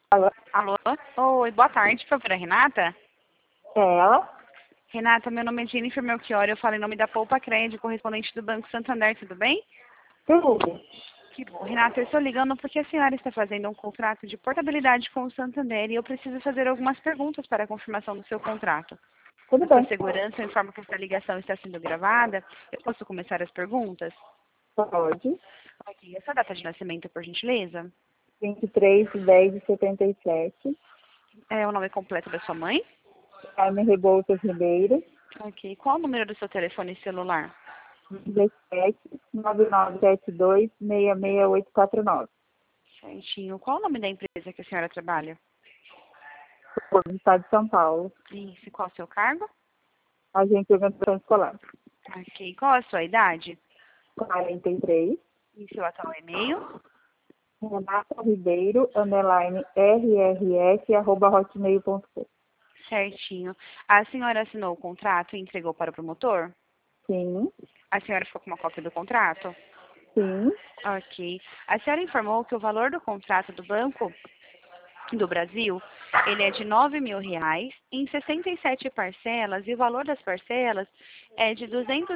Alô? Alô? Oi, boa tarde, por favor, é Renata? É ela? Renata, meu nome é Jennifer Melchior, eu falo em nome da Poupa Crédito, correspondente do Banco Santander, tudo bem? Tudo. Que bom. Renata, eu estou ligando porque a senhora está fazendo um contrato de portabilidade com o Santander e eu preciso fazer algumas perguntas para a confirmação do seu contrato. Tudo Na sua bem. segurança, eu informo que esta ligação está sendo gravada. Eu posso começar as perguntas? Pode. Ok. Essa data de nascimento, por gentileza? 23/10/77. É o nome completo da sua mãe? Carmen Rebouças Ribeiro. Ok. Qual o número do seu telefone celular? 17/9972/66849. Certinho. Qual o nome da empresa que a senhora trabalha? Por do Estado de São Paulo. Isso. Qual o seu cargo? Agente de organização escolar. Ok. Qual a sua idade? 43. E seu atual e-mail? Renata Ribeiro, _RRS, @hotmail.com. Certinho. A senhora assinou o contrato e entregou para o promotor? Sim. A senhora ficou com uma cópia do contrato? Sim. Ok. A senhora informou que o valor do contrato do Banco do Brasil, ele é de R$ 9.000 em 67 parcelas e o valor das parcelas é de R$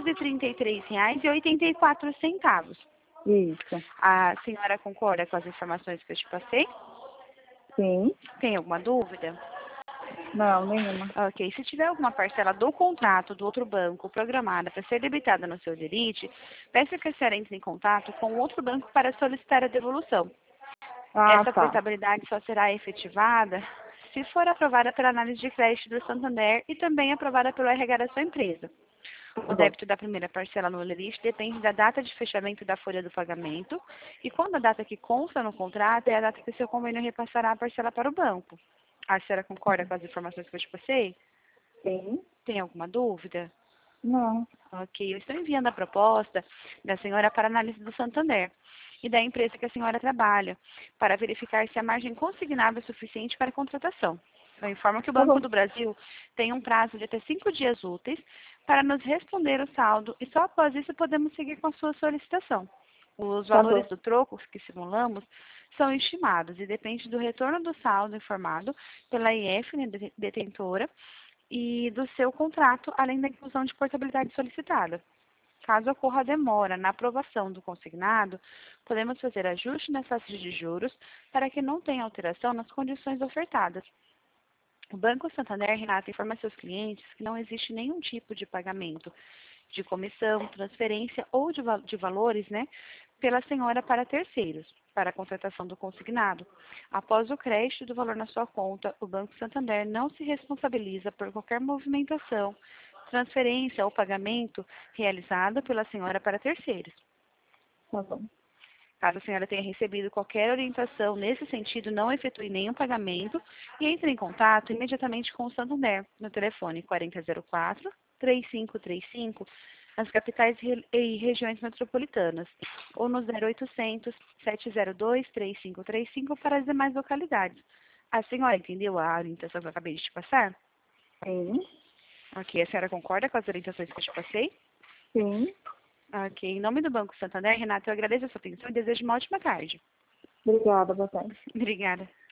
233,84. Isso. A senhora concorda com as informações que eu te passei? Sim. Tem alguma dúvida? Não, nenhuma. Ok. Se tiver alguma parcela do contrato do outro banco programada para ser debitada no seu DELITE, peça que a senhora entre em contato com o outro banco para solicitar a devolução. Ah, Essa tá. portabilidade só será efetivada se for aprovada pela análise de crédito do Santander e também aprovada pelo RH da sua empresa. Tá O bom. débito da primeira parcela no DELITE depende da data de fechamento da folha do pagamento e quando a data que consta no contrato é a data que o seu convênio repassará a parcela para o banco. A senhora concorda com as informações que eu te passei? Sim. Tem alguma dúvida? Não. Ok, eu estou enviando a proposta da senhora para análise do Santander e da empresa que a senhora trabalha, para verificar se a margem consignada é suficiente para a contratação. Eu informo que o Tá Banco bom. do Brasil tem um prazo de até 5 dias úteis para nos responder o saldo e só após isso podemos seguir com a sua solicitação. Os Tá valores bom. do troco que simulamos são estimados e depende do retorno do saldo informado pela IF, né, detentora, e do seu contrato, além da inclusão de portabilidade solicitada. Caso ocorra demora na aprovação do consignado, podemos fazer ajuste nas taxas de juros para que não tenha alteração nas condições ofertadas. O Banco Santander, Renata, informa seus clientes que não existe nenhum tipo de pagamento de comissão, transferência ou de valores, né, pela senhora para terceiros, para a contratação do consignado. Após o crédito do valor na sua conta, o Banco Santander não se responsabiliza por qualquer movimentação, transferência ou pagamento realizado pela senhora para terceiros. Tá bom. Caso a senhora tenha recebido qualquer orientação nesse sentido, não efetue nenhum pagamento e entre em contato imediatamente com o Santander no telefone 4004-3535 nas capitais e regiões metropolitanas ou no 0800 702 3535 para as demais localidades. A senhora entendeu a orientação que eu acabei de te passar? Sim. Ok, a senhora concorda com as orientações que eu te passei? Sim. Ok, em nome do Banco Santander, Renata, eu agradeço a sua atenção e desejo uma ótima tarde. Obrigada, boa tarde. Obrigada.